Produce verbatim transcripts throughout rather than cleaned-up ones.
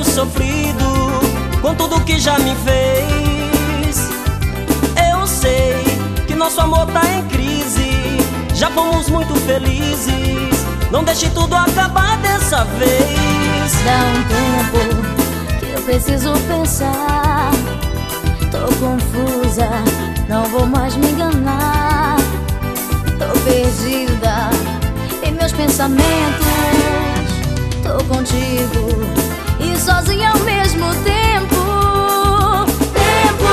sofrido com tudo que já me fez. Eu sei que nosso amor tá em crise, já fomos muito felizes. Não deixe tudo acabar dessa vez. Dá um tempo que eu preciso pensar. Tô confusa, não vou mais me enganar. Tô perdida em meus pensamentos. Tô contigo e sozinha ao mesmo tempo. Tempo.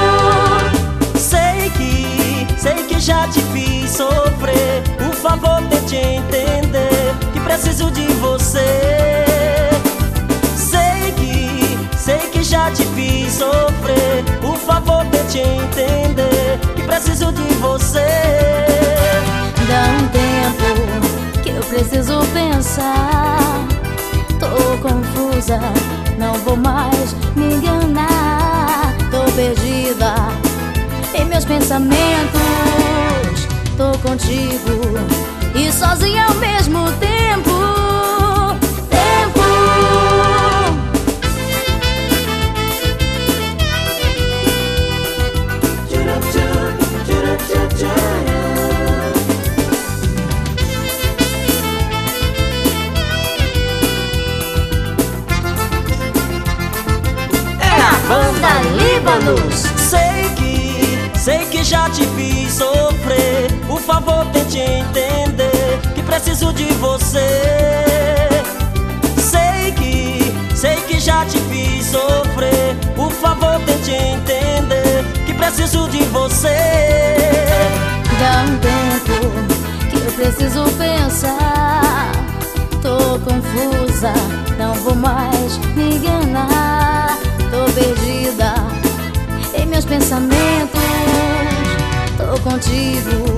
Sei que, sei que já te fiz sofrer. Por favor, tente entender que preciso de você. Sei que, sei que já te fiz sofrer. Por favor, tente entender que preciso de você. Dá um tempo que eu preciso pensar. Tô confusa, não vou mais me enganar. Tô perdida em meus pensamentos. Tô contigo e sozinha ao mesmo tempo. Tempo. Banda Líbanos. Sei que, sei que já te fiz sofrer. Por favor, tente entender que preciso de você. Sei que, sei que já te fiz sofrer. Por favor, tente entender que preciso de você. Dá um tempo que eu preciso pensar. Tô confusa, não vou mais me enganar. Tô perdida em meus pensamentos. Tô contigo